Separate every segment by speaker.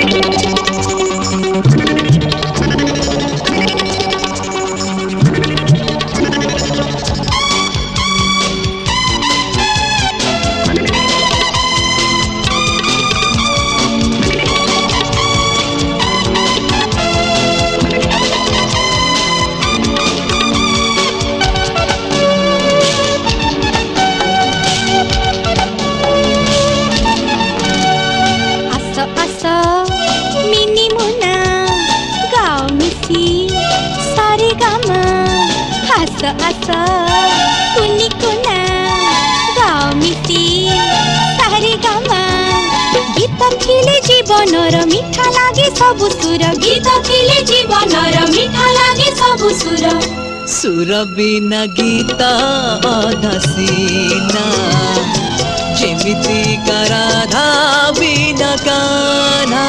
Speaker 1: आसा कुनी कुना गाओ मिसी सारे गामा गीत थिले जीवनर मिठा लागे सबु सुर गीत थिले जीवनर मिठा लागे सबु सुर
Speaker 2: सुर बिना गीत अधसीना जेमिति का राधा बिना कान्हा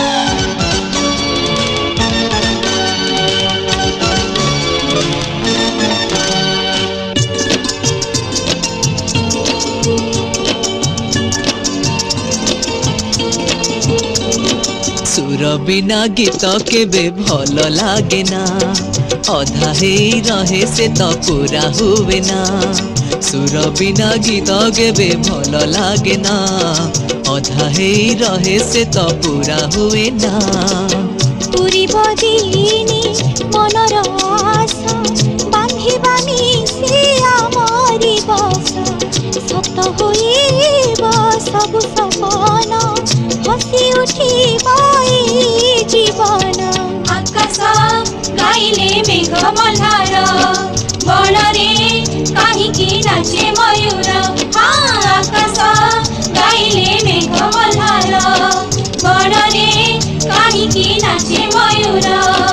Speaker 2: सुर बिना गीत केबे भल लागे ना अधा हे रहे से तो पूरा हुए ना सुर बिना गीत केबे भल लागे ना अधा हे रहे से तो पूरा हुए ना
Speaker 1: पूरी बदिनी मनर आशा बांधिबानी से आमारी बसा सत होइब सब सपना हसी उठिब जीवन आकाश गाइले मेघ मल्हार बणरे काहीकि नाचे मयूर आकाश गाइले मेघ मल्हार बणरे काहीकि नाचे मयूर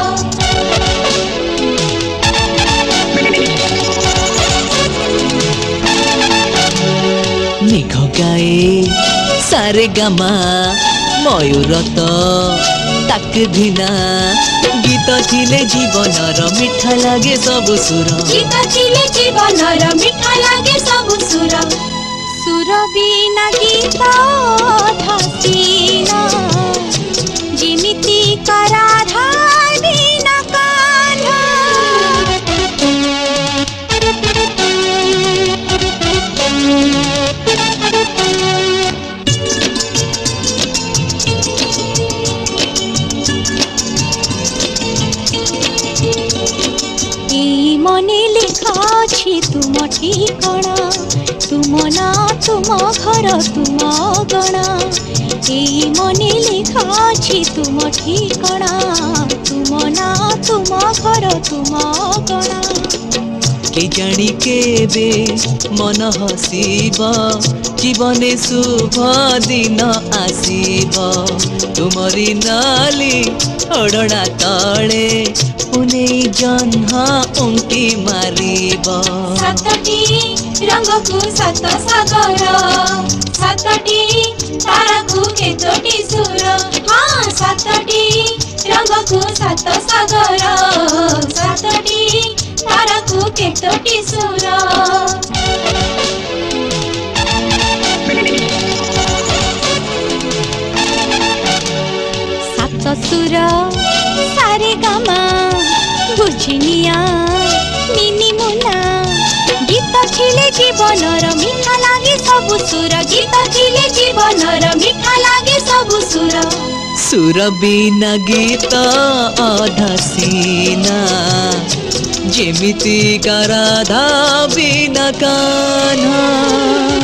Speaker 2: मेघ गाए सारे गामा मयूर तो ताक धिना गीत थिले जीवनर मिठा लागे सबु सुर
Speaker 1: गीत थिले जीवनर मिठा लागे सबु सुर सुर बिना गीत धसीना जिमिति का राधा बिना कान्हा मने लिखा छी तुम ठिकाना तुम ना तुम घर तुम गणा एई मने लिखा छी तुम ठिकाना तुम ना तुम घर तुम गणा
Speaker 2: के जानी केबे मन हसीब जीवने शुभ दिन आसीब तुमरी नाली ओढ़ना तले पुने जन्हा उंकी मारिब
Speaker 1: सातटी रंग को सात सागर सातटी तारा को केतोटी सुर हाँ सातटी रंग को सात सागर सातटी तारा को केतोटी सुर सात सुर सारे गामा बुझिनिया मिनी मुना गीत थिले जीवनर मिठा लागे सबु सुर गीत थिले जीवनर मिठा लागे सबु सुर
Speaker 2: सुर बिना गीत अधसीना जेमिति का राधा बिना कान्हा।